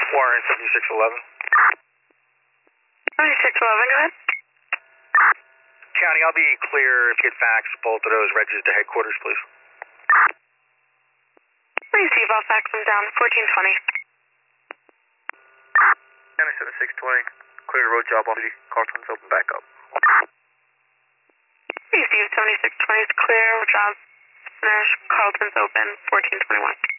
Warren 7611. 7611, go ahead. County, I'll be clear if you get fax both of those registers to headquarters, please. Receive, I'll fax them down, 1420. County 7620, clear the road job off the Carlton's open back up. Receive, 7620 is clear, job finish, Carlton's open, 1421.